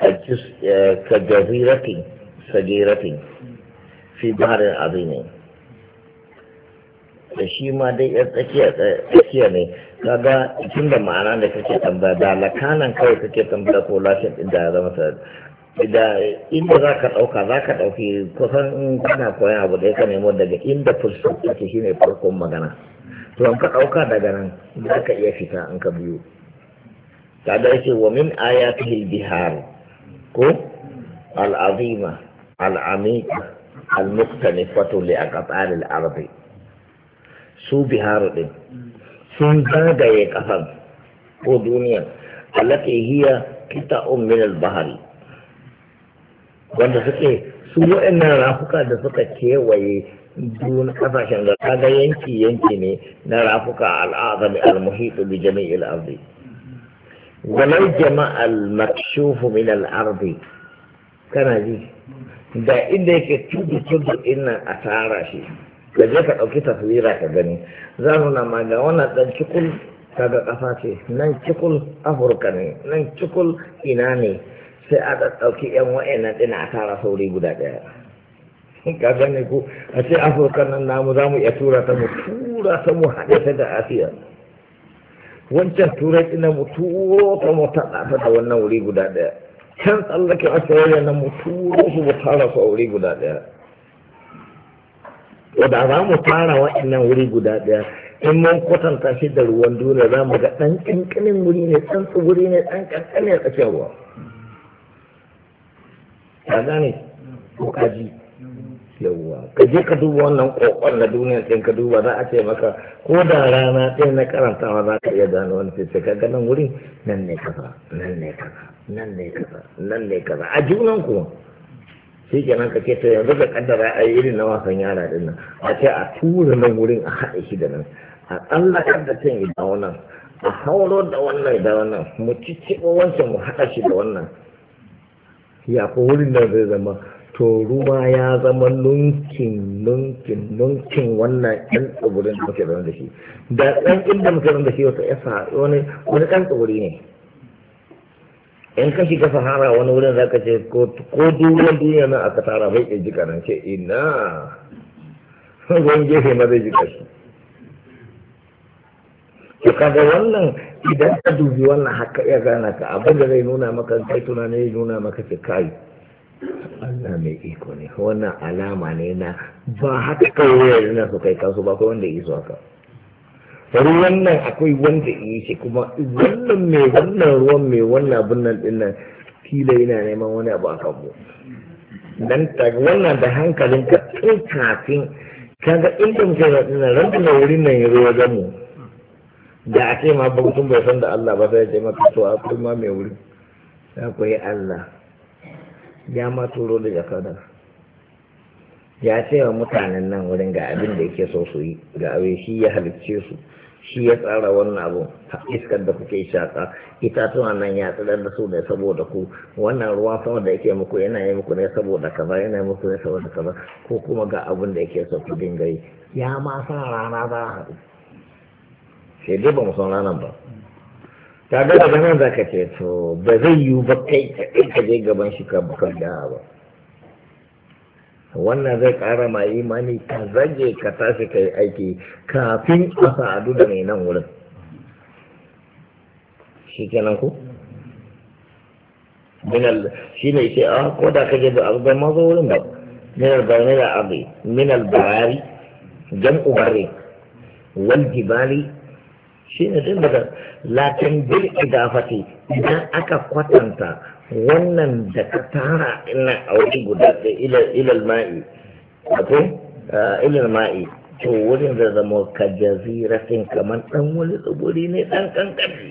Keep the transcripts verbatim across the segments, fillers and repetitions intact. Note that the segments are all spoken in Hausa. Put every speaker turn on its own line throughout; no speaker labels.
كجزيرة صغيرة في بحر عظيم. da shi ma dai yar tsakiya ne kaga tun da ma'ana da kake tambaya da lakanan kawai kake tambaya ko lafiyar din da ya zama sa da inda za ka ɗauka za ka ɗauki kusan in kana koyan abu da ya ka nemo daga inda fuskar take shine farkon magana to an ka ɗauka daga nan za ka iya fita an ka biyu kaga yake wa min ayatihi bihar ko al-azima al-amika al-muqtanifatu li aqtar al-ardi su biharu din sun zagaye kasar ko duniya allati hiya qita'un min al-bahri wanda suke su wa'annan rafuka da suka kewaye dun kasashen da kaga yanki yanki ne na rafuka al-azami al-muhit bi jami'il ardi walau jama'a al-makshuf min al-ardi kana ji da inda yake tudu tudu inna a tara shi ka je ka ɗauki taswira ka gani za nuna ma ga wannan ɗan cikul kaga ƙasa ce nan cikul afirka ne nan cikul ina ne sai a ɗauki yan wa'annan ɗina a tara sauri guda ɗaya ka gani ku a ce afirka nan namu za mu iya tura ta mu tura ta mu haɗe ta da asiya wancan turai ɗina mu turo ta mu taɗa ta da wannan wuri guda ɗaya can tsallake a tsayayya nan mu turo su mu tara su a wuri guda ɗaya da za mu fara wa'annan wuri guda ɗaya in mun kwatanta shi da ruwan duniya za mu ga ɗan ƙanƙanin wuri ne ɗan tsibiri ne ɗan ƙanƙanin a tsakiyar ruwa ka gane ko ka ji yawwa ka je ka duba wannan ƙoƙon na duniya ɗin ka duba za a ce maka ko da rana ɗaya na karantawa za ka iya gano wani sai ka ga nan wurin nan ne kaza nan ne kaza nan ne kaza nan ne kaza a junan kuma shi kenan ka ce to yanzu da kaddara a yi irin na wasan yara din nan a ce a tura nan wurin a haɗe shi da nan a tsallakar da can ya dawo nan a hauro da wannan da wannan mu cicciɓo wancan mu haɗa shi da wannan ya ko wurin nan zai zama to ruwa ya zama nunkin nunkin nunkin wannan ɗan tsibirin da muke da shi da ɗan inda muke da shi wata yasa wani wani ɗan tsibiri ne in ka shiga sahara wani wurin za ka ce ko duwan duniya nan aka tara bai ke jika nan ce ina ruwan gefe ma zai jika shi to kaga wannan idan ka dubi wannan haka ya gana ka abin da zai nuna maka kai tunani ya nuna maka ce kai Allah mai iko ne wannan alama ne na ba haka kawai yanzu na su kai kansu ba kai wanda ya iso haka ruwan nan akwai wanda yi shi kuma wannan mai wannan ruwan mai wannan abin nan din nan kila yana neman wani abu a kanmu dan ta wannan da hankalin ka tun kafin kaga inda muke da dinnan ran da wurin nan ya zo wajen mu da a ce ma mutum bai san da Allah ba sai ya ce maka to akwai ma mai wuri akwai Allah ya ma turo da jakada ya ce wa mutanen nan wurin ga abin da yake so su yi ga awe shi ya halicce su shi ya tsara wannan abu iskar da kuke shaka itatuwa nan ya tsirar da su ne saboda ku wannan ruwa sama da yake muku yana yi muku ne saboda kaza yana yi muku ne saboda kaza ko kuma ga abin da yake so ku dinga yi ya ma san rana za a haɗu sai dai ba mu san ranar ba ta ga daga nan za ka ce to ba zai yiwu ba kai ka je gaban shi ka bukar da ba wannan zai ƙara ma imani ka zage ka tashi ka yi aiki kafin a sa'adu da mai nan wurin shi kenan ku minal shi ne ce a ko da ka je da abu bai mazo wurin ba minal barni da abu minal barari jam'u barri wal jibali shi ne din daga latin bil idafati idan aka kwatanta wannan da ka tara ina a wuri guda da ilal ma'i wato ilal ma'i to wurin da zama ka jaziratin kamar dan wani tsibiri ne dan kankani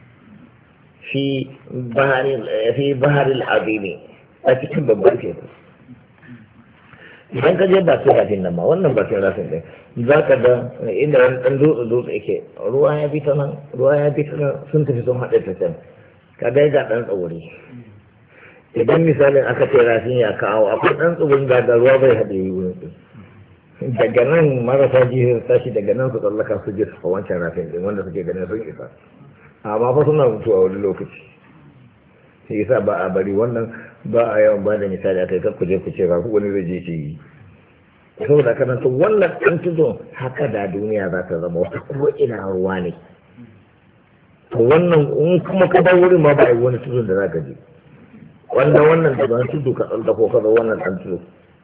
fi baharil fi baharil azimi a cikin babban teku idan ka je bakin rafin nan ma wannan bakin rafin ɗin za ka da inda wani ɗan dutse dutse yake ruwa ya bi ta nan ruwa ya bi ta nan sun tafi sun haɗe ta can ka ga ga ɗan tsibiri idan misalin aka ce rafin ya kawo akwai ɗan tsibirin ga da ruwa bai haɗe yi wurin ɗin daga nan marasa jihar tashi daga nan su tsallaka su je su fa wancan rafin ɗin wanda suke ganin sun isa amma fa suna mutu a wani lokaci sai yasa ba a bari wannan ba a yawan ba da misali akai kar ku je ku ce ba ku wani zai je ce yi saboda kana to wannan ɗan tudun haka da duniya za ta zama wata kuma ina ruwa ne to wannan in kuma ka bar wurin ma ba a yi wani tudun da za ka je wanda wannan da ban tudu ka ɗan ko ka zo wannan ɗan tudu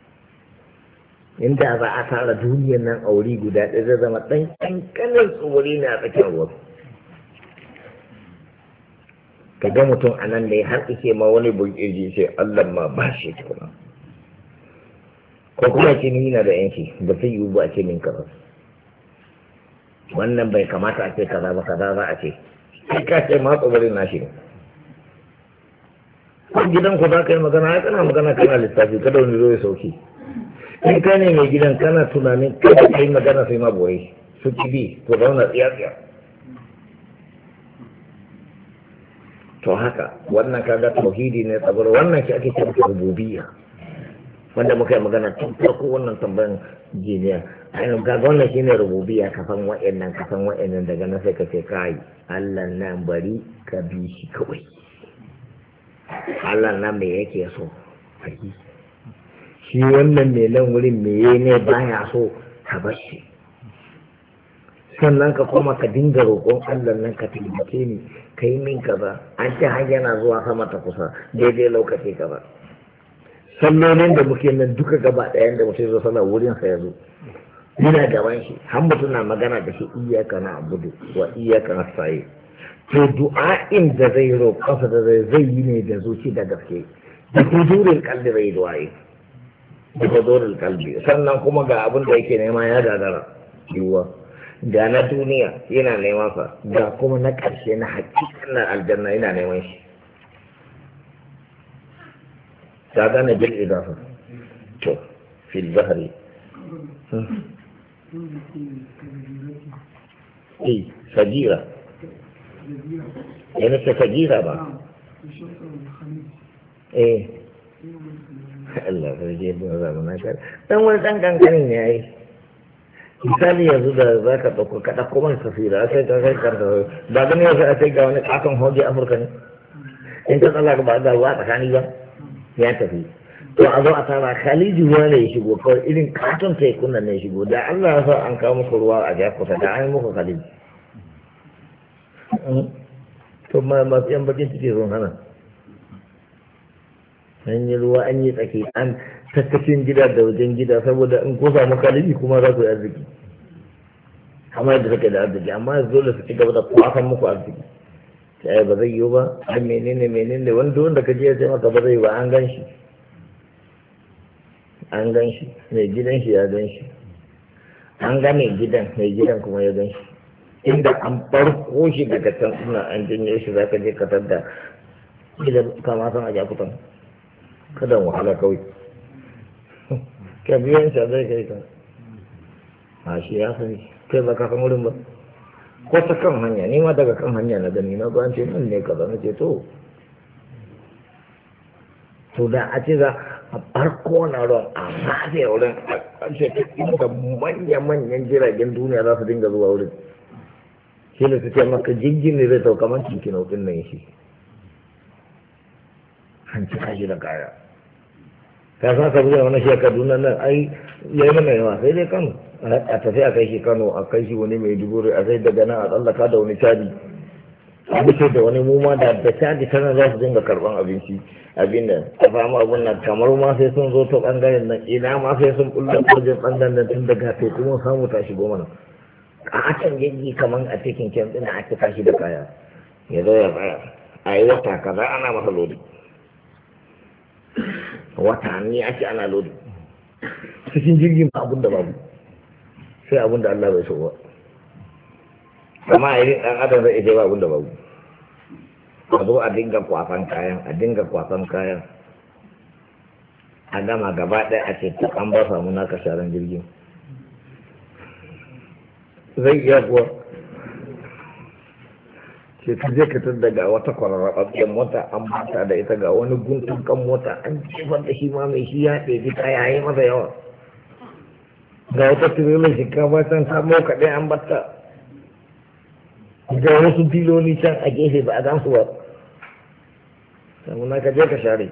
inda za a tara duniyar nan a wuri guda ɗaya zai zama ɗan ƙanƙanin tsibiri ne a tsakiyar ruwa ka ga mutum a nan da ya har ike ma wani bulƙirji sai Allah ma ba shi tukuna ko kuma ce ni na da yanki ba sai yiwu ba a ce min kaza wannan bai kamata a ce kaza ba kaza za a ce sai ka ce ma tsibirin nashi ne gidan ku za ka yi magana ya kana magana kana lissafi kada wani zo ya sauki in ka ne mai gidan kana tunanin kada ka yi magana sai ma boye su kibi to zauna tsiya-tsiya to haka wannan kaga tauhidi ne tsabar wannan shi ake cewa rububiyya wanda muka yi magana tun farko wannan tambayan jiniya ainihin kaga wannan shine rububiyya kafan wa'annan kafan wa'annan daga nan sai ka ce kai Allah nan bari ka bi shi kawai Allah nan me yake so shi wannan mai nan wurin meye ne baya so ka bar shi sannan ka koma ka dinga roƙon Allah nan ka taimake ni ka yi min kaza an ce har yana zuwa sama ta kusa daidai lokaci kaza sallolin da muke nan duka gaba ɗayan da mutum zo sana wurin sa ya zo yana gaban shi har mutum na magana da shi iyaka na abudu wa iyaka na saye to du'a'in da zai roƙonsa da zai zai yi ne da zuci da gaske da hudurin kalbi zai du'a'i da hudurin kalbi sannan kuma ga abin da yake nema ya gagara yiwuwa da na duniya yana neman sa da kuma na ƙarshe na hakikan na aljanna yana neman shi ta gane bil idafa to fil bahri eh sajira yana ta sajira ba eh Allah ya je da zamana ka dan wani dan kankanin ne yayi misali yanzu da za ka ɗauko ka ɗauko man safira sai ka kai karta ba gani yanzu a sai ga wani ƙaton hoji afirka ne in ka tsalla ba ga ruwa tsakani ba ya tafi to a zo a tara khaliji ruwa ne ya shigo kawai irin ƙaton tekuna ne ya shigo da Allah ya sa an kawo muku ruwa a jakuta da an yi muku khaliji to ma masu yan bakin ciki sun hana an yi ruwa an yi tsaki an tattacin gida da wajen gida saboda in ko samu kalibi kuma za ku yi arziki amma yadda suke da arziki amma yanzu dole su ci gaba da kwasan muku arziki sai ba zai yiwu ba ai menene menene wanda wanda ka je ya ce maka ba zai yi ba an gan shi an gan shi mai gidan shi ya gan shi an ga mai gidan mai gidan kuma ya gan shi inda an farko shi daga can suna an janyo shi za ka je ka tadda gidan kama san a jakutan kada wahala kawai ka biyan shi zai kai ka a shi ya sani kai ba ka san wurin ba ko ta kan hanya ni ma daga kan hanya na gani na ba ce nan ne kaza na ce to to da a ce za a farko na ruwan a sace wurin a ƙarshe ta inda manya-manyan jiragen duniya za su dinga zuwa wurin shi ne su ce maka jirgin ne zai sauka man cikin hutun nan shi an cika shi da kaya ka san ka buga wani shi Kaduna nan ai yayi mana yawa sai dai Kano a tafi a kai shi Kano a kai shi wani mai dubure a sai daga nan a tsallaka da wani caji a bisa da wani muma da da caji tana za su dinga karban abinci abin da a samu abun nan kamar ma sai sun zo ta bangaren nan ina ma sai sun bulla wajen bangaren nan tun daga sai kuma samu ta shigo mana a can jirgi kamar a cikin kyan ɗin a cika shi da kaya ya zo ya tsaya a yi wata kaza ana masa lodi watanni ake ana lodi cikin jirgin ba abun da babu sai abun da Allah bai so ba amma a irin ɗan adam zai ba abun da babu a zo a dinga kwasan kayan a dinga kwasan kayan a gama gaba ɗaya a ce ta an ba samu naka sharan jirgin zai iya kuwa ce ka je ka tun daga wata kwararraɓaɓɓiyar mota an bata da ita ga wani guntun kan mota an jefar da shi ma mai shi ya ɗebi kaya yi masa yawa ga wata tirelin shinkafa can samo kaɗai an bata ga wasu filoli can a gefe ba a gan su ba samuna ka je ka share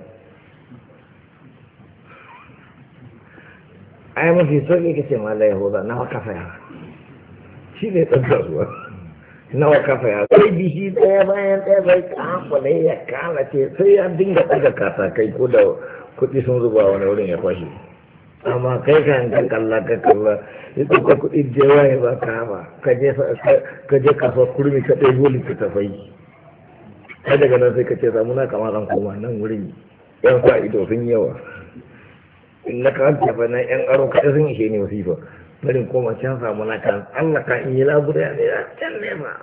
ai mafi sauƙi ka ce mala yahuda nawa kafa ya shi ne ɗan kasuwa nawa kafa ya sai bishi ɗaya bayan ɗaya bai kamfale ya kalace sai ya dinga ɗaga katakai ko da kuɗi sun zuba wani wurin ya kwashe amma kai kan ka kalla ka kalla ya ɗauka kuɗi jewa ya ba ka ba ka je kasuwa kurmi ka ɗaya goli ka tafai kai daga nan sai ka ce samuna kama zan koma nan wurin yan sa ido sun yawa in na kan tafa na yan aro kaɗa sun ishe ne wasifa barin koma can samu na kan Allah ka in yi labura ne a can ne ba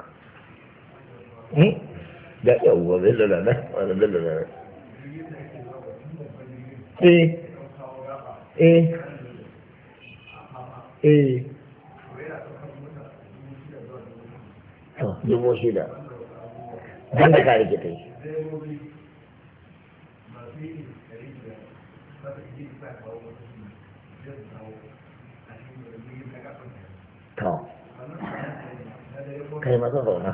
da yawwa zai lalata wani zai lalata eh eh eh to dubu shida don da ka rike ta yi to kai masa zauna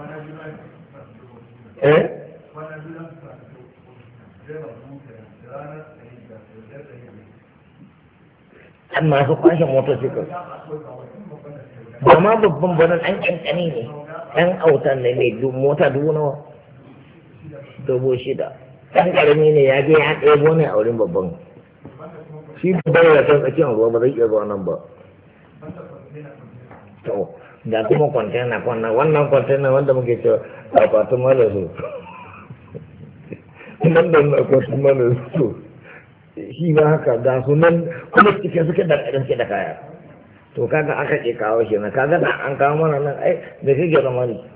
eh an masu kwashe motosikul ba ma babban banan an kankani ne ɗan autan ne mai mota dubu nawa dubu shida ɗan ƙarami ne ya je ya ɗebo ne a wurin babban shi babban ya san tsakiyar ruwa ba zai iya zuwa nan ba to da kuma kwantena kwanna wannan kwantena wanda muke cewa a fatun mala su nan da akwatin mala su shi ba haka da su nan kuma cikin suke da ƙarin suke da kaya to kaga aka ke kawo shi na kaga da an kawo mana nan ai da shi ke zama ne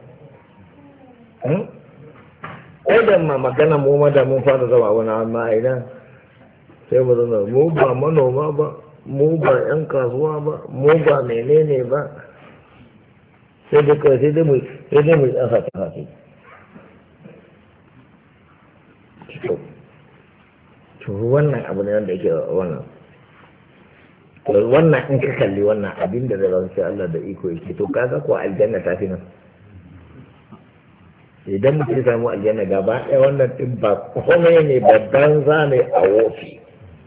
ai da ma magana mu ma da mun fara zama wani amma a ina sai mu zama mu ba manoma ba mu ba yan kasuwa ba mu ba menene ba sai dai kawai sai dai mu sai dai mu ɗan sati sati to wannan abu ne wanda yake wannan wannan in ka kalli wannan abin da zai zama sai Allah da iko yake to kaga ko aljanna ta fi nan idan mutum ya samu aljanna gaba ɗaya wannan ɗin ba komai ne babban zane a wofi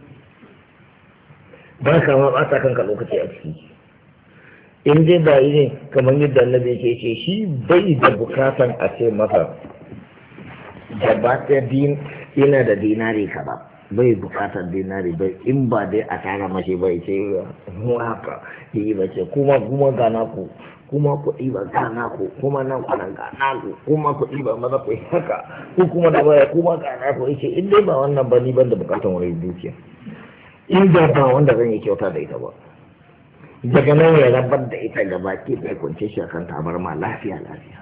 ba ka ma ɓata kanka lokaci a ciki in dai ba yi ne kamar yadda annabi ke ce shi bai da bukatan a ce masa gaba ɗaya yana da dinari kaza bai bukatar dinari bai in ba dai a tara mashi bai ce mu haka yi ba ce kuma kuma gana ku kuma ku ɗiba gana ku kuma nan kwanan gana ku kuma ku ɗiba maza ku haka ku kuma da baya kuma gana ku ce in dai ba wannan ba ni ban da bukatar wani dukiya in da ba wanda zan yi kyauta da ita ba daga nan ya rabar da ita gaba ke bai kwance shi akan tabarma lafiya lafiya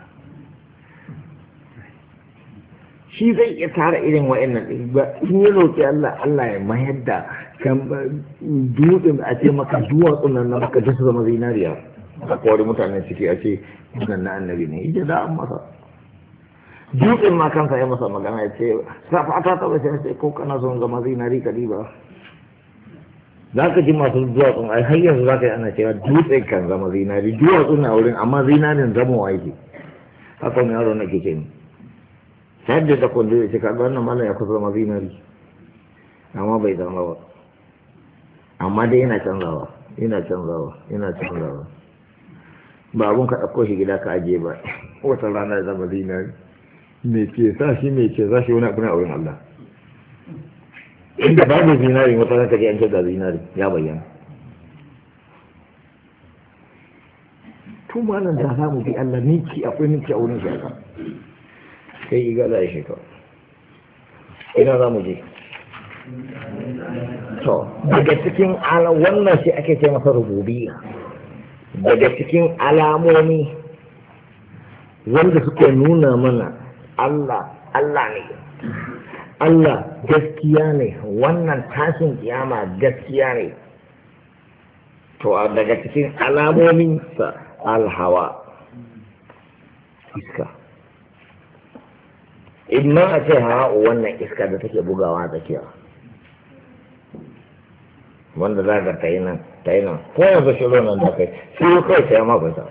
shi zai iya tara irin wa'annan ɗin ba in yi roƙi Allah Allah ya mayar da kan dutsen a ce maka duwatsun nan na maka da su zama zinariya a kawai mutanen ciki a ce nan na annabi ne ije da an masa dutsen ma kansa ya masa magana ya ce safata ta bace sai ko kana son zama zinari ka ba za ka ji masu duwatsun ai har yanzu za ka yi ana cewa dutsen kan zama zinari duwatsun na wurin amma zinarin zama wa yake haka wani yaro na ke ce ni sai da kwando ya ce kaga wannan malam ya kusa zama zinari amma bai zama ba amma dai yana canzawa yana canzawa yana canzawa ba abun ka ɗauko shi gida ka ajiye ba wata rana ya zama zinari me ke sa shi me ke sa shi wani abu na wurin Allah inda babu zinari wata rana ka je an ce ga zinari ya bayyana tun malam da za mu bi Allah miki akwai miki a wurin shi aka sai iga za a shi kawai ina za mu je to daga cikin ala wannan shi ake ce masa rububiyya daga cikin alamomi wanda suke nuna mana Allah Allah ne Allah gaskiya ne wannan tashin kiyama gaskiya ne to daga cikin alamomin sa alhawa iska imma a ce hawa wannan iska da take bugawa a tsakiya wanda za ka ta yi nan ta yi nan ko yanzu shiro nan da kai shiro kawai ta yi mafita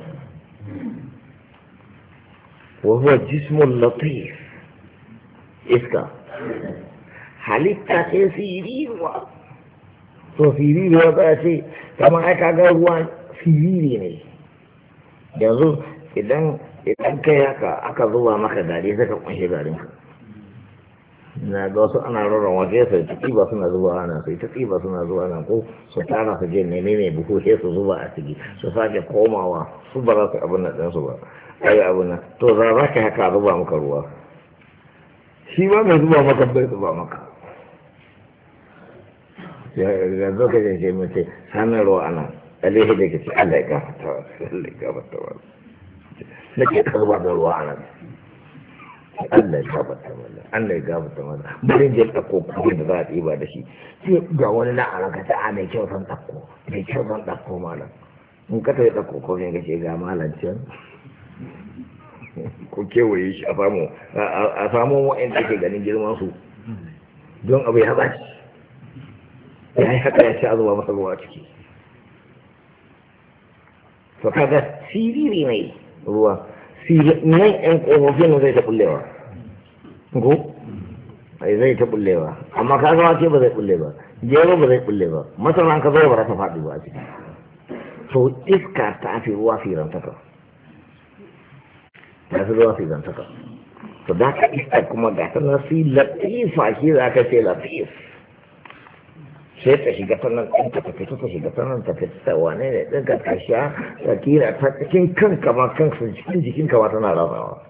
wa huwa jismun latif iska halitta ce siriruwa to siriruwa za a ce kamar aika ga ruwa siriri ne yanzu idan idan kai haka aka zuba maka gari sai ka kunshe garin ka na ga wasu ana rarra waje sai ta tsiba suna zuba ana sai ta tsiba suna zuwa ana ko su tara su je ne ne buhu sai su zuba a ciki su sake komawa su ba za su abin nan ɗinsu ba ai abin nan to za za ka haka zuba maka ruwa shi ba mai zuba maka bai zuba maka yanzu ka je ce mace sanarwa ana alaihi da ke ce Allah ya gafarta wa Allah ya gafarta wa na ke karba da ruwa ana Allah ya gafarta wa Allah ya gafarta wa bari je ɗauko kuɗi da za a ɗiba da shi sai ga wani na ana ka ta mai kyau san ɗauko mai kyau san ɗauko malam in ka tafi ɗauko ko ne ka ce ga malam can ko kewaye shi a samu a samu wa'in ke ganin girman su don abu ya baci ya yi haka ya ci a zuba masa ruwa ciki to kaga siriri ne ruwa nan yan ƙofofin zai ta bullewa ko ai zai ta bullewa amma kaga wace ba zai bulle ba gero ba zai bulle ba masana ka zo ba za ta faɗi ba a ciki to iska ta fi ruwa firantaka ta fi ruwa firantaka to da ka iska kuma ga ta nasi latifa shi za ka ce latif sai ta shiga ta nan ɗin ta fito ta shiga ta nan ta fito ta wane ne ɗin ka ta sha ta kira ta cikin kanka ma kanka cikin jikinka ma tana rabawa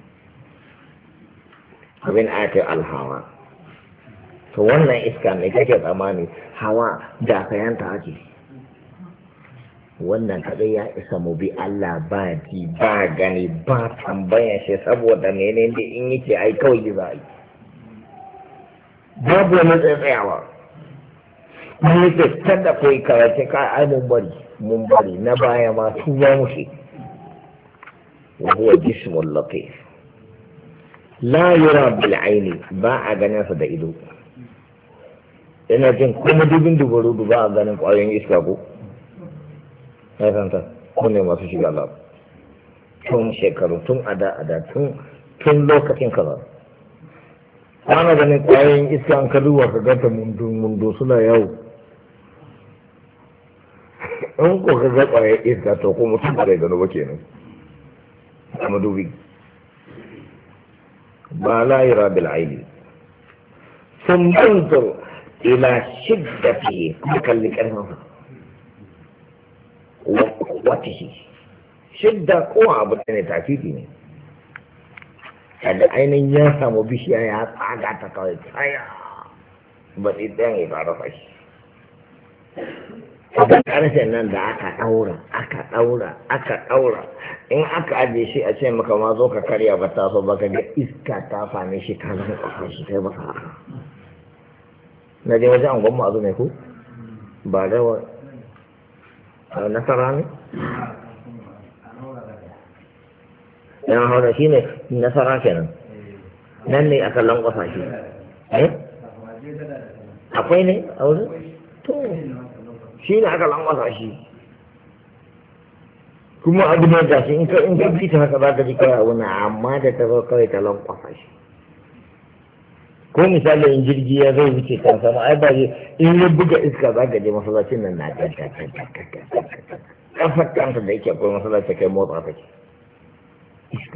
abin ake alhawa to wannan iska mai kake tsammani hawa da kayanta ake wannan kadai ya isa mu bi Allah ba ji ba gani ba tambayan shi saboda menene da in yake ai kawai ji za a yi babu wani tsayawa mun yake kada kai karace ka ai mun bari mun bari na baya ma tuba mushi wa huwa jismul latif la yura bil aini ba a ganin sa da ido ina jin kuma dubin dubaru ba a ganin kwayoyin iska ko ya santa ko ne masu shiga lab tun shekaru tun ada ada tun tun lokacin kaza ana ganin kwayoyin iska an kaduwa ka ganta mundu mundu suna yawo in ko ka ga kwayoyin iska to ko mutum ba zai gano ba kenan a madubi ba la yura bil aini sun banzur ila shiddatihi kuma kalli karfin watihi shidda ko abu da ne tafiti ne kada ainihin ya samu bishiya ya tsaga ta kawai tsaya ba ɗan ya fara fashi da ƙarshen nan da aka ɗaura aka ɗaura aka ɗaura in aka ajiye shi a ce maka ma zo ka karya ba ta so ba ka ga iska ta same shi ta zama ƙwaƙwar shi ta yi masa haka na je wajen angon ma'azu ne ku ba da wa nasara ne yan haura shi ne nasara kenan nan ne aka lankwasa shi akwai ne a wurin to shi ne aka lankwasa shi kuma abu ne da shi in ka in ka bi ta haka za ka ji kawai abu na amma da ta zo kawai ta lankwasa shi ko misali in jirgi ya zai wuce kan sama ai ba in ya buga iska za ka je masallacin nan na kafar kanta da yake akwai masallaci kai motsa take iska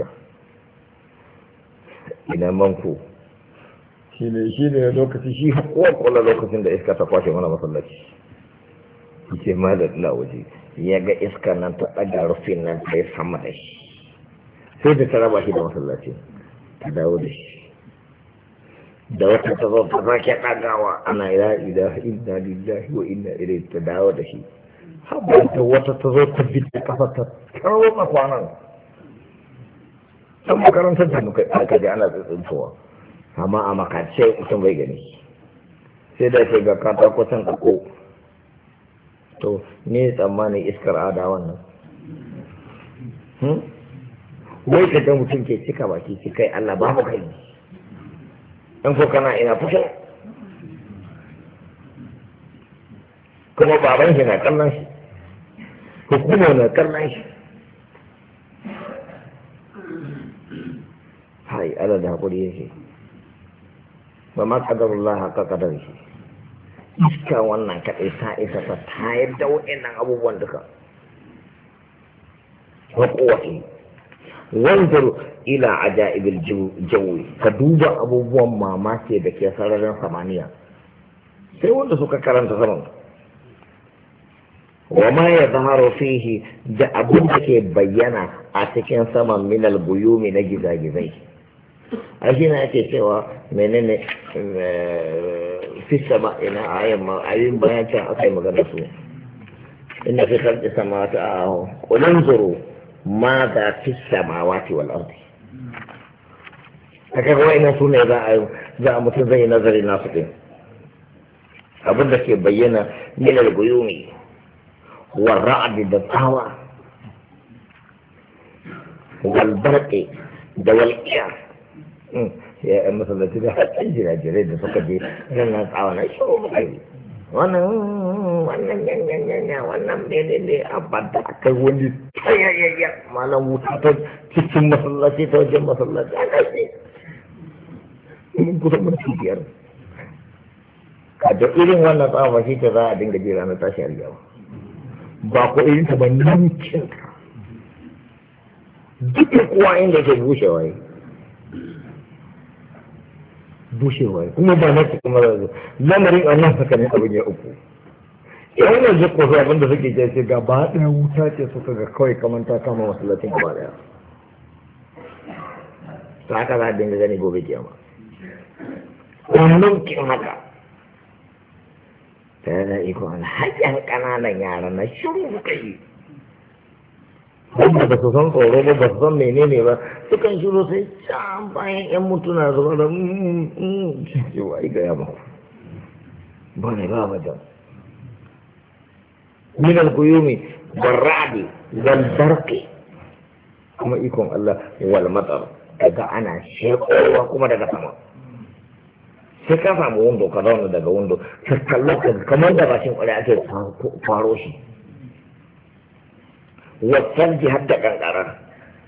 ina manko shi ne shi ne lokaci shi kowa lokacin da iska ta kwashe mana masallaci ce ma da waje ya ga iska nan ta ɗaga rufin nan ta yi sama da shi sai da ta raba shi da masallaci ta dawo da shi da wata ta zo ta sake ɗagawa ana ila ilaha inna lillahi wa inna ilaihi ta dawo da shi haɓar da wata ta zo ta bi ta kafa ta kawo makwanan ɗan makarantar da muka aka ji ana tsintsintowa amma a makace mutum bai gani sai da ke ga katako can ɗako to ne tsammanin iskar ada wannan wai ka ga mutum ke cika baki ci kai Allah ba mu kai in ko kana ina fito kuma baban shi na kallon shi hukuma na kallon shi hai ala da hakuri yake ba ma kadarullah haka kadar shi iska wannan kaɗai ta isa ta tayar da wa'annan abubuwan duka wa kowace wanzur ila ajaibil jawi ka duba abubuwan mamaki da ke sararin samaniya sai wanda suka karanta saman wa ma ya zaharo fihi da abin da ke bayyana a cikin saman minal buyumi na gizagizai a shi na ake cewa menene fi sama ina ayin ayin bayan can aka yi magana su inda fi karɗi sama ta a ƙulin zuru ma za fi samawati wal ardi aka kawai ina su ne za a za a mutum zai nazari nasu ɗin abin da ke bayyana minal buyumi wa ra'adi da tsawa wal barqi da walqiya ya yan masallaci da hakan jirajirai da suka je ranar tsawa na shi o kai wannan wannan yanyanyanya wannan bene ne a bada akai wani tayayayya malam wuta ta cikin masallaci ta wajen masallaci ana ce mun kusa mun biyar kada irin wannan tsawa shi ta za a dinga jira na tashi aljawa ba ko irin ta ba ninkin duk kuwa inda ke bushewa yi bushewa kuma ba na cikin marar lamarin a nan haka ne abin ya uku yawon da zai kofi abinda suke ce ce gaba ɗaya wuta ce suka ga kawai kamar ta kama masallacin gaba ɗaya ta haka za a dinga gani gobe kiyama wannan kin haka ta yana iko an haƙƙin ƙananan yaran na shiru suka yi wanda ba su san tsoro ba ba su san menene ba sukan shiro sai can bayan yan mutuna zuwa da cewa ai gaya ba ba ne ba ba jan min al-quyumi barradi wal barqi kuma ikon Allah wal matar daga ana shekowa kuma daga sama sai ka samu wando ka zauna daga wando ka kallaka kamar da bashin kwarai ake faro shi wasan ji har da kankara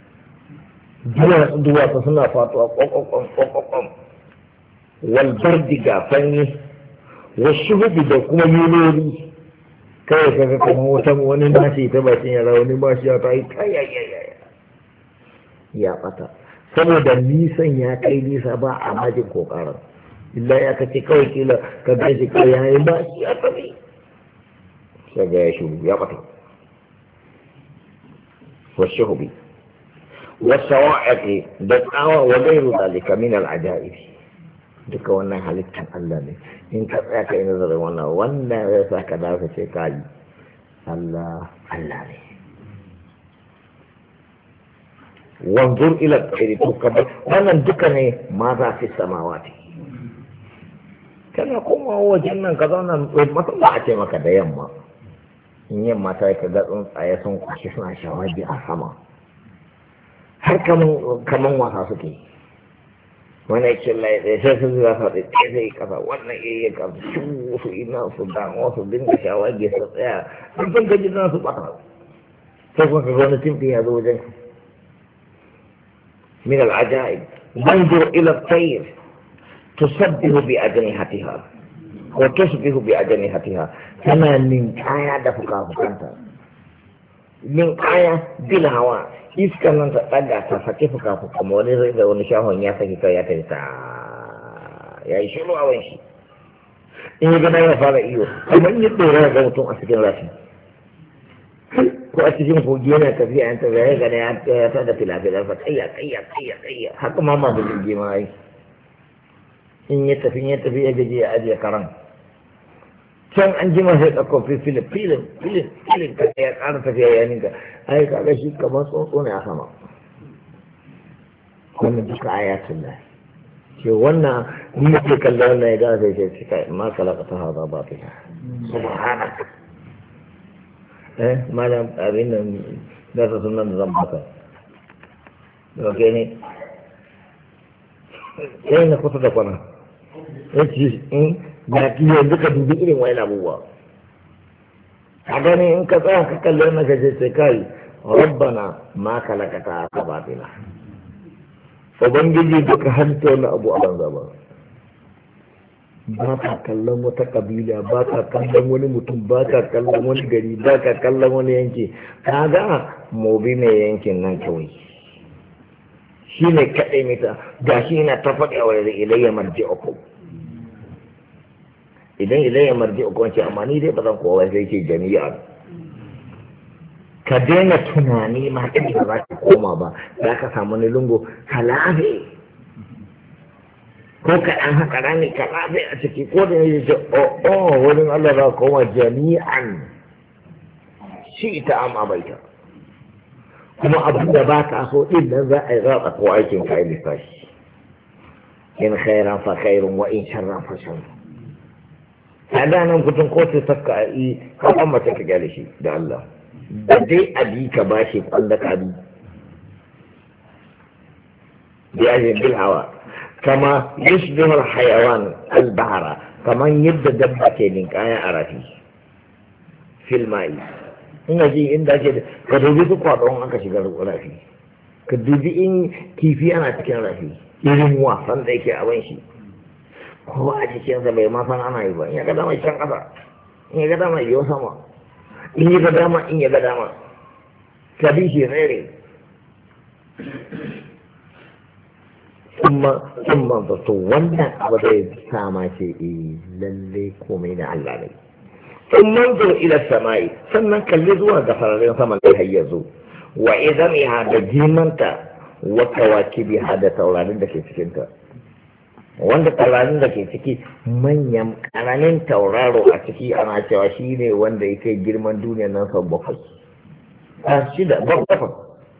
duwatsu suna fatuwa kwakwakwan kwakwakwan walbar diga fanyi wasu hudu da kuma yunori kawai kaga kamar wata wani nashi ta bakin yara wani bashi ya ta yi kayayyaya ya bata saboda nisan ya kai nisa ba a majin kokarin illa ya kace kawai kila ka gashi kawai ya yi bashi ya tafi sai ga ya shuru ya bata والشهب والسواعق دقاوة وغير ذلك من العجائب duka wannan halittar Allah ne in ka tsaya ka yi nazarin wannan wannan ya sa ka dafa ce kayi Allah Allah ne wanzur ila tsiri to ka wannan duka ne ma za fi samawati kana koma wajen nan ka zauna matsala a ce maka da yamma in yamma ta ka ga tsuntsaye sun kwashi suna shawagi a sama har kaman wasa suke wani yake laifai sai su zuwa sa tsaye sai kasa wannan iya ka su su ina su damuwa su dinga shawagi su tsaya duk sun gaji na su bata sai kuma ka ga wani timfin ya zo wajen min al'ajaib banzur ila tsayir tusabbihu bi ajnihatiha wa tusbihu bi ajnihatiha tana ninkaya da fuka-fukanta ninkaya bil hawa iskan nan ta daga ta sake fuka-fuka ma wani zai da wani shahon ya saki kai ya tafi ta ya yi shiru a wani shi in yi gana ya fara iyo kamar yi tsoro ga mutum a cikin rafi ko a cikin kogi yana tafiya yan tafiya ya gana ya ta da filafilar fa kayya kayya kayya kayya haka ma ma bujin gima yi in ya tafi ya tafi ya gaji ya ajiye karan can an jima sai ɗauko filin filin filin filin ka ya ƙara tafiya yanin ka ai kaga shi kamar tsuntsu ne a sama wannan duka ayatun da ke wannan ni ke kalla wannan ya gane sai ce kai ma kalaka ta haza ba ta subhanaka eh malam abin nan da ta sunan da zan baka da ke ne sai na kusa da kwana yace in ga ki yanzu ka dubi irin wani abubuwa a gani in ka tsaya ka kalli wannan ka ce sai kai rabbana ma kalakata ka batina ubangiji duka hanta wani abu a banza ba ba ka kallon wata kabila, ba ka kallon wani mutum, ba ka kallon wani gari, ba ka kallon wani yanki. Ka ga mobi mai yankin nan kawai shi ne kaɗai mita ga shi na ta faɗi a wani ilayya marji uku. Idan ilayya marji uku wance amma ni dai ba zan kowa sai ke jami'a. Ka daina tunani ma ɗin da za ka koma ba, za ka samu ni lungu ka lafi ko ka ɗan haka rami ka lafi a ciki ko da ya ce o o wurin Allah za ka koma jami'an shi ita amma bai ta kuma abin da ba ka so ɗin nan za a yi zaɓa ko aikin ka yi lissafi in khairan fa khairun wa in sharran fa sharrun. Ta da nan kutun ko ta saka a yi kawai mace ka gyara shi da Allah. Da dai abi ka ba shi kwanda ka bi biya ne bil hawa kama yushbihul hayawan al-bahara kaman yadda dabba ke ninkaya a rafi fil mai. Ina ji inda ke ka dubi su kwadon aka shiga rafi, ka dubi in kifi ana cikin rafi irin wasan da yake abin shi ko a cikinsa bai ma san ana yi ba, in ya ga dama can ƙasa, in ya ga dama yiwu sama, in ya ga dama in ya ga dama ka bi shi rere. Kuma kuma ba to wannan abu zai sama ce eh lalle komai na Allah ne. In manzo ila samai sannan kalli zuwa ga sararin saman da har yanzu wa idan ya da jimanta wa kawakibi hada taurarin da ke cikin ta, wanda taurarin da ke ciki manyan ƙaramin tauraro a ciki ana cewa shi ne wanda ya kai girman duniyar nan sau bakwai a shida bakwai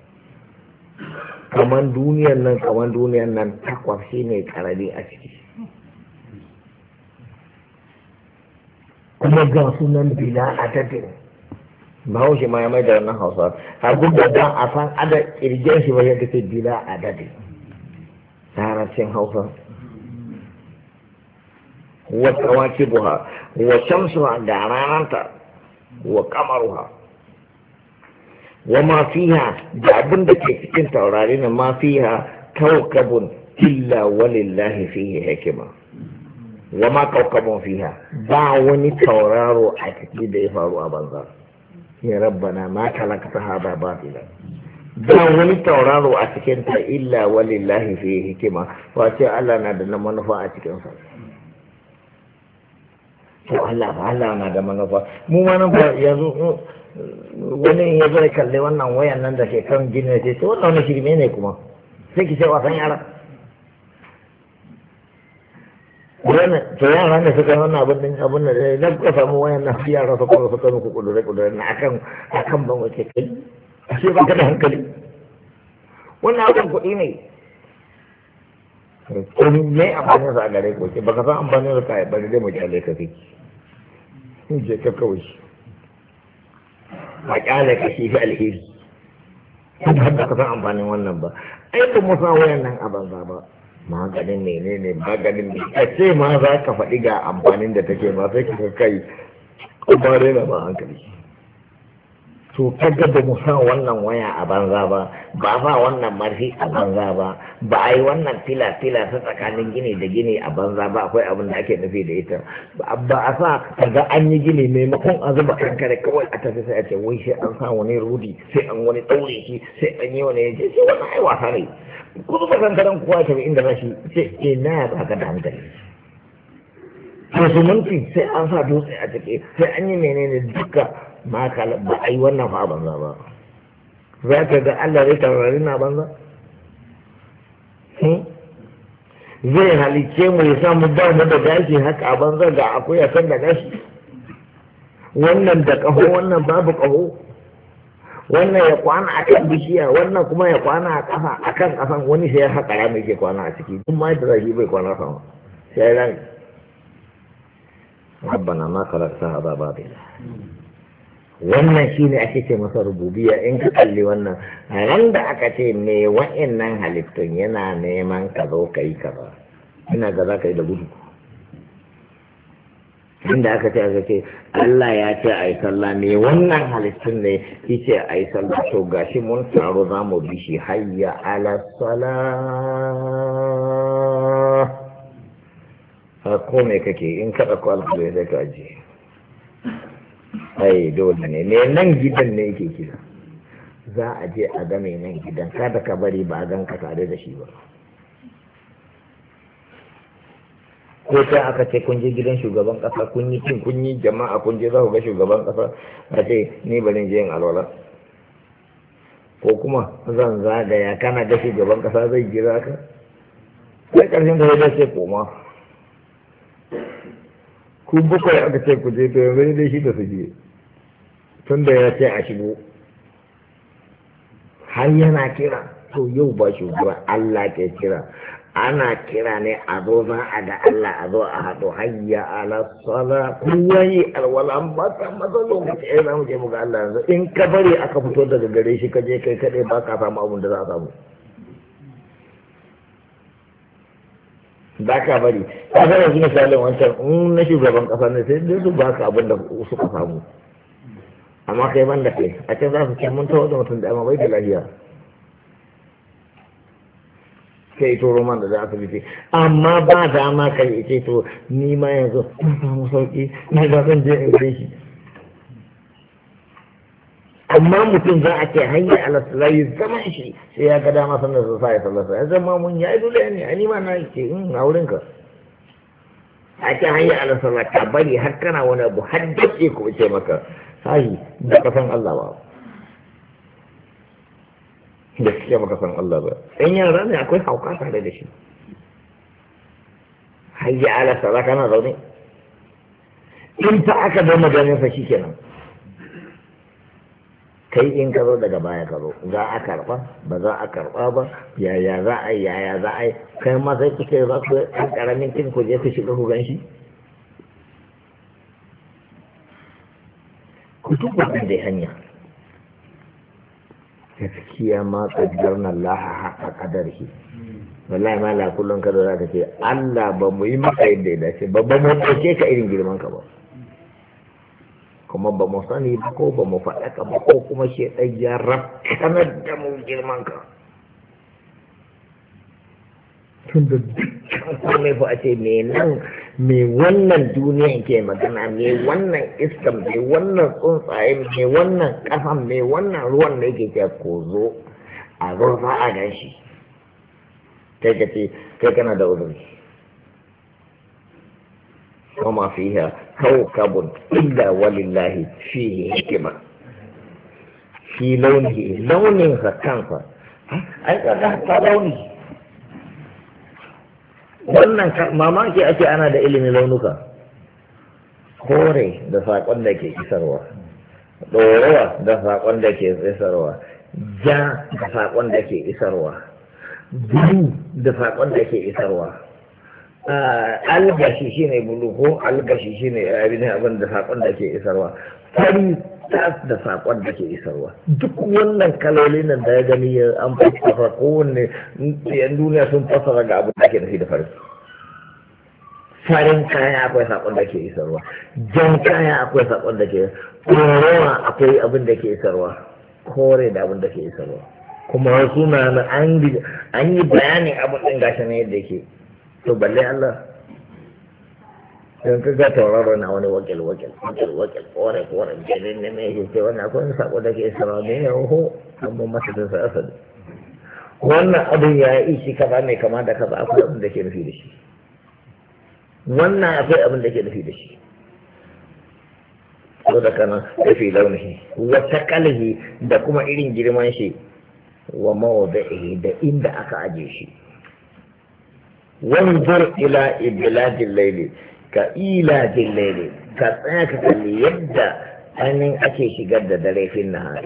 kamar duniyar nan kamar duniyar nan takwas shi ne ƙarami a ciki kuma ga sunan bila adadin bahaushe ma ya mai da wannan hausa a gudu da a san adad ƙirgin shi ba ya kace bila adadin tarashin hausa wa kawakibuha wa shamsuha da rananta wa kamaruha wa ma fiha da abin da ke cikin taurari na ma fiha kawkabun illa walillahi fihi hikima wa ma kawkabun fiha ba wani tauraro a ciki da ya faru a banza ya rabbana ma kalakta hada batila ba wani tauraro a cikin ta illa walillahi fihi hikima wace Allah na da manufa a cikin sa. To Allah ba Allah na da manufa mu ma nan yanzu wani ya zai kalli wannan wayan nan da ke kan gini ce to wannan wani shirme ne kuma sai ki ce wasan yara wannan to yara ne suka wannan abin din abin da da kuka samu wayan nan yara su kuma suka muku kudure kudure na akan akan ban wace kai ashe ba ka da hankali wannan abin kuɗi ne ko me amfanin sa a gare ko ce baka san amfanin sa kai ba dai mu kyale ka fi in je ka kawai ba kyale ka shi fi alheri ba da ka san amfanin wannan ba ai ba mu san wayan nan a banza ba maganin menene maganin ne a ce ma za ka faɗi ga amfanin da take ma sai ka kai kuma rena ba hankali to kaga ba mu san wannan waya a banza ba ba ba wannan marfi a banza ba ba a yi wannan fila fila ta tsakanin gini da gini a banza ba akwai abin da ake nufi da ita ba a sa kaga an yi gini maimakon a zuba kankare kawai a tafi sai a ce wai sai an sa wani rudi sai an wani ɗaure shi sai an yi wani yaje sai wannan ai wasa ne ku zuba kankaren kuwa tafi inda na shi sai ke na ya baka da hankali to sumunci sai an sa dutse a ciki sai an yi menene duka ma ba a yi wannan fa banza ba za ka ga Allah zai taurari na banza zai halice mu ya samu ba mu da gashi haka a banza ga akwai a san da gashi wannan da kaho wannan babu kaho wannan ya kwana a kan bishiya wannan kuma ya kwana a kafa a kan kafan wani sai ya haƙa rami ke kwana a ciki duk ma da zai bai kwana sama sai ran rabbana ma khalaqta hadha batila wannan shi ne ake ce masa rububiya in ka kalli wannan ran da aka ce me wa'annan halittun yana neman ka zo ka yi kaza ina ga za ka yi da gudu inda aka ce aka ce Allah ya ce a yi sallah me wannan halittun ne shi ce a yi sallah to gashi mun taro za mu bi shi hayya ala salah ko me kake in kaɗa ko alƙalai sai ka ajiye ai dole ne me nan gidan ne yake kira za a je a ga mai nan gidan kada ka bari ba a gan ka tare da shi ba ko ta aka ce kun je gidan shugaban kasa kun yi cin kun yi jama'a kun je za ku ga shugaban kasa a ce ni bari je yin alwala ko kuma zan zagaya kana ga shugaban kasa zai jira ka sai karshen da ya ce koma ku bakwai aka ce ku je to yanzu dai shi da su je tun da ya ce a shigo har yana kira to yau ba shugaba Allah ke kira ana kira ne a zo za a ga Allah a zo a haɗu hayya ala sala kowa yi alwala an ba ta maza lokaci ya za mu je mu ga Allah yanzu in ka bari aka fito daga gare shi ka je kai kaɗai ba ka samu abin da za a samu ba ka bari ka ga yanzu misalin wancan in na shugaban ƙasa ne sai dai su ba ka abin da suka samu amma kai ban da kai a can za su ce mun tawo da mutum da amma bai da lafiya kai to roman da za a asibiti amma ba dama kai ce to ni ma yanzu na samu sauki ni ba zan je in kai shi amma mutum za a ce hanyar alasalayi zama shi sai ya ga dama sannan su sa ya sallasa ya zama mun ya yi dole ne a nima na ce in a wurinka a ce hanyar alasalayi ka bari har kana wani abu har dace ko ce maka sahi da kasan Allah ba gaskiya baka san Allah ba in yara ne akwai hauka tare da shi hayya ala sala kana zaune in fa aka da maganin fa shikenan kai in ka zo daga baya ka zo za a karba ba za a karba ba yaya za a yi yaya za a yi kai ma sai kuke za ku ɗan ƙaramin kin ku je ku shiga ku gan shi ku tuba da hanya gaskiya ma kaddarna Allah haka kadarhi wallahi ma la kullun ka da ce Allah ba mu yi maka yadda ya dace ba ba mu dace ka irin girman ka ba kuma ba mu sani ba ko ba mu faɗa ka ba ko kuma shi ɗan ya rafkanar da mu girman ka tun da dukkan komai fa a ce me nan me wannan duniyan ke magana me wannan iskan me wannan tsuntsaye me wannan kasan me wannan ruwan da yake ce ko zo a zo za a gan shi kai ka ce kai kana da uzuri kuma fiha kawkabun illa walillahi fihi hikima fi launihi launin sa kansa ai kaga ta launi wannan mamaki ake ana da ilimin launuka kore da saƙon da ke isarwa ɗorawa da saƙon da ke isarwa ja da saƙon da ke isarwa bulu da saƙon da ke isarwa algashi shi ne bulu ko algashi shi ne abin da saƙon da ke isarwa fari tas da saƙon da ke isarwa duk wannan kalolin nan da ya gani an fassara kowanne yan duniya sun fassara ga abin da ke nufi da fari farin kaya akwai saƙon da ke isarwa jan kaya akwai saƙon da ke ɗorawa akwai abin da ke isarwa kore da abin da ke isarwa kuma suna na an yi bayanin abin ɗin gashi na yadda ke to balle Allah don ka ga tauraro na wani wakil wakil wakil wakil kore kore jirin ne mai yake wannan akwai sako da ke sama ne ya ho amma masa da sa asali wannan abin ya yi shi kaza mai kama da kaza akwai abin da ke nufi da shi wannan akwai abin da ke nufi da shi ko da kana fi launihi wa takalihi da kuma irin girman shi wa mawdi'i da inda aka aje shi wanzur ila ibladil layli ka ila laili ka tsaya ka kalli yadda ainihin ake shigar da dare fin nahari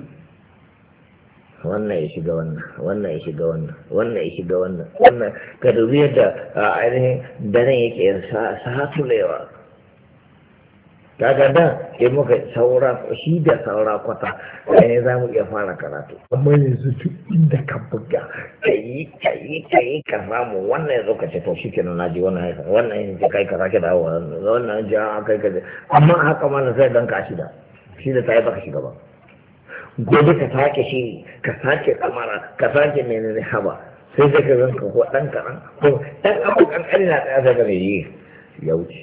wannan ya shiga wannan wannan ya shiga wannan wannan ya shiga wannan wannan ka dubi yadda ainihin daren yake sahatulewa kaga da ke muka saura shi da saura kwata ne za mu iya fara karatu amma yanzu duk inda ka buga ka yi ka yi ka yi ka samu wannan ya zo ka ce to shi kenan na ji wannan ya wannan ya kai ka sake dawo wannan ja kai ka amma haka mana sai dan ka shida shi da sai baka shiga ba gobe ka sake shi ka sake kamara ka sake menene haba sai dai ka zanka ko dan karan ko dan abu kankani na tsaya daga ne yi ya wuce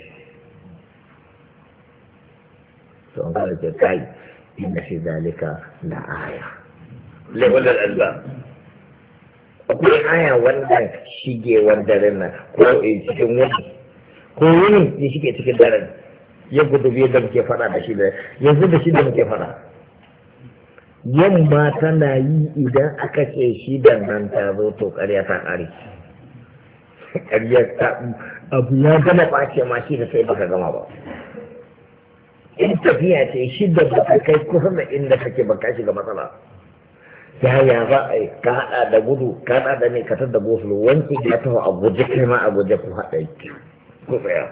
to an kada ce kai inda shi zalika la aya lewalar alba akwai aya wanda shige daren nan ko cikin wani ko wani ya shige cikin daren ya gudu biyar da muke fada da shi da yanzu da shi da muke fada yamma tana yi idan aka ce shi da nan ta zo to ƙarya ta ƙare ƙarya ta abu ya gama ɓace ma shi da sai baka gama ba in tafiya ce shi da baka kai kusa da inda kake baka shiga matsala ya ya za a yi ka haɗa da gudu ka haɗa da ne ka tar da bosulo wanke ya taho a guje kai ma a guje ku haɗa ku tsaya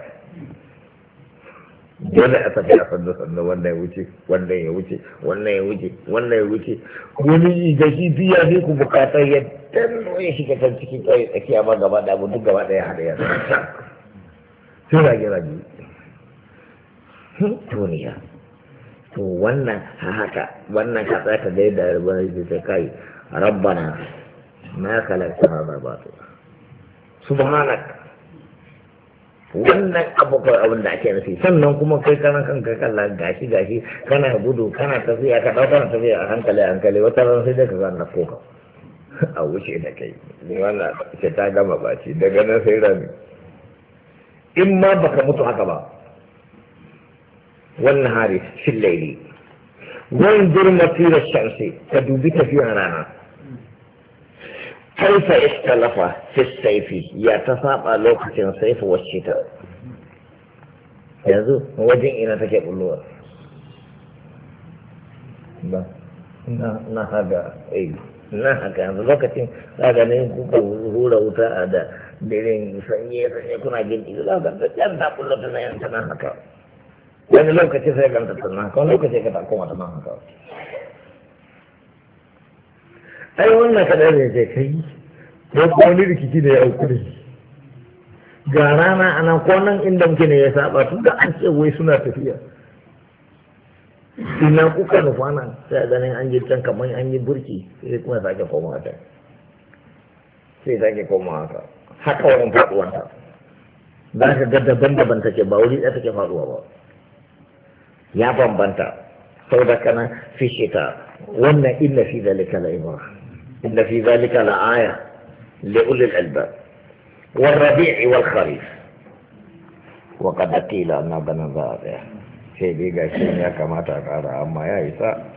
dole a tafi a sannu sannu wannan ya wuce wannan ya wuce wannan ya wuce wannan ya wuce wani da shi biya ne ku bukatar ya danno ya shiga can cikin ƙauye tsakiya ma gaba da abu duk gaba ɗaya haɗa ya sai rage rage duniya to wannan haka wannan ka tsaka dai da wani da kai rabbana ma khalaqta hadha batila subhanak wannan abu kawai abin da ake nufi sannan kuma kai kana kanka kalla gashi gashi kana gudu kana tafiya ka dauka kana tafiya a hankali a hankali wata ran sai dai ka ga na koka a wuce da kai ni wannan ce ta gama baci daga nan sai rami in ma baka mutu haka ba wannan hari fil laili wanzur masira shamsi ka dubi tafiyar rana كيف اختلف في السيف يتسابع لوكة السيف والشتاء yanzu wajen ina take bulluwa ba na na haga eh na haka yanzu lokacin daga ne kuka hura wuta a da dirin sanye sanye kuna jin ido za ka ga yan ta bullo ta nan ta nan haka wani lokaci sai ga ta nan haka wani lokaci ka ta koma ta nan haka ai wannan kadar ne sai kai ko kuma wani rikici da ya auku da shi ga rana ana kwanan inda muke ne ya saba tun da an ce wai suna tafiya ina kuka nufa nan sai ganin an je can kamar an yi burki sai kuma sake koma ta sai sake koma haka haka wurin faduwanta za ka ga daban-daban take ba wuri ɗaya take faduwa ba ya bambanta sau da kana fishe ta wannan inna fi zalika la ibra inna fi zalika la aya li ulil albab والربيع والخريف وقد قيل أن بنا ذا sai dai gashi ya kamata a ƙara amma ya isa